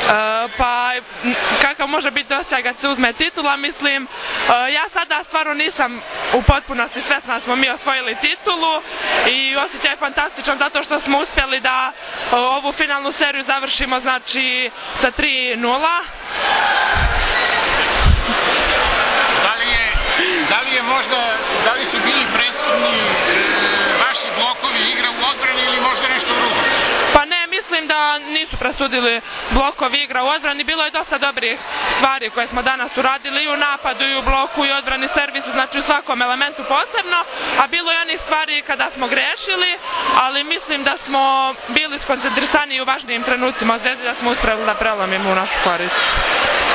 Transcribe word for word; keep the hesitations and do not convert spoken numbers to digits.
Pa kakav može biti osjećaj kad se uzme titula, mislim, ja sada stvarno nisam u potpunosti svesna da smo mi osvojili titulu i osjećaj je fantastičan zato što smo uspjeli da ovu finalnu seriju završimo, znači, sa tri nula. Da li je, da li je možda, da li su bili presudni vaši blokovi, igra u odbrani ili možda nešto drugo? Pa ne, mislim da nisu presudili blokovi, igra u odbrani. Bilo je dosta dobrih stvari koje smo danas uradili i u napadu, i u bloku, i odbrani, servisu, znači u svakom elementu posebno, a bilo je onih stvari kada smo grešili, ali mislim da smo bili skoncentrisani u važnijim trenucima u Zvezdi, da smo uspjeli da prelomimo u našu korist.